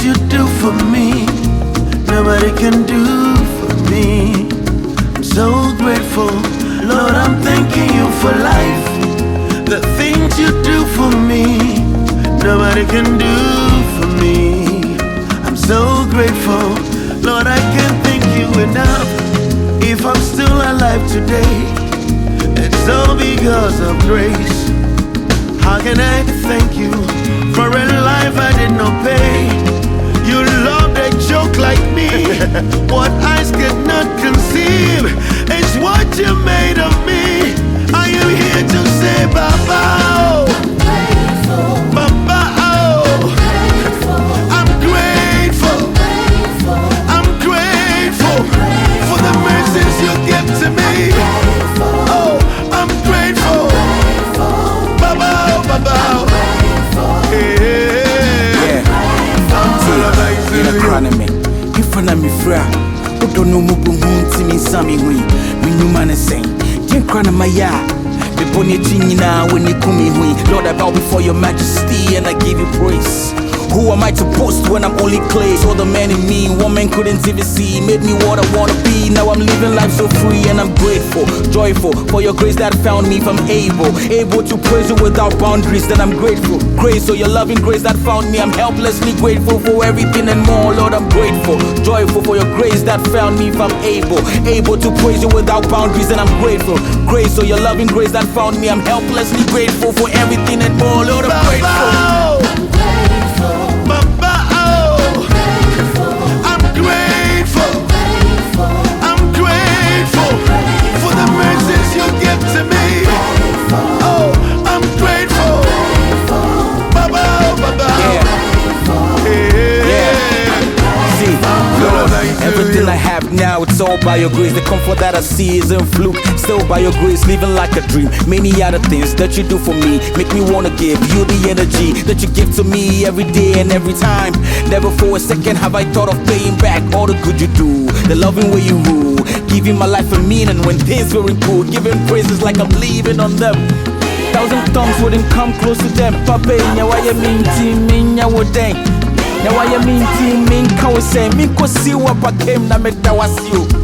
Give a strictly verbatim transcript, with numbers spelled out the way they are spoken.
things you do for me, nobody can do for me. I'm so grateful, Lord, I'm thanking you for life. The things you do for me, nobody can do for me. I'm so grateful, Lord, I can't thank you enough. If I'm still alive today, it's all because of grace. How can I thank you for a life I did not pay? You loved a joke like me. What eyes could not conceive is what you made of me. I am here to say Baba, oh. Baba, oh. I'm grateful. I'm grateful for the mercies you give to me. Oh, I'm grateful. Baba, oh, Baba, oh. Yeah. I'm crying me. You find me fra. Who don't know mugu hunti me sami hui. Me new man is saying. Jim crying my ya. Me pony china when you come hui. Lord, I bow before your majesty and I give you praise. Who am I to boast when I'm only clay? So the man in me, woman couldn't even see. Made me what I wanna be. Now I'm living life so free and I'm grateful, joyful for your grace that found me. If I'm able, able to praise you without boundaries, then I'm grateful. Grace, so your loving grace that found me. I'm helplessly grateful for everything and more. Lord, I'm grateful, joyful for your grace that found me. If I'm able, able to praise you without boundaries, then I'm grateful. Grace, so your loving grace that found me. I'm helplessly grateful for everything and more. Lord, I'm grateful. Baba, oh. I'm grateful. I'm grateful for the mercies you give to me. Oh, I'm grateful. Baba, oh, Baba. Yeah. Yeah. See, Lord, everything I have now, it's all by your grace. The comfort that I see isn't fluke. Still by your grace, living like a dream. Many other things that you do for me make me wanna give you the energy that you give to me every day and every time. Never for a second have I thought of paying back all the good you do, the loving way you rule, giving my life a meaning when things weren't cool, giving praises like I'm leaving on them. Thousand tongues wouldn't come close to them. Papa, nya why you mean team, nya wo den. Now I am in team, min can we say, me ko see what I came na me da was you.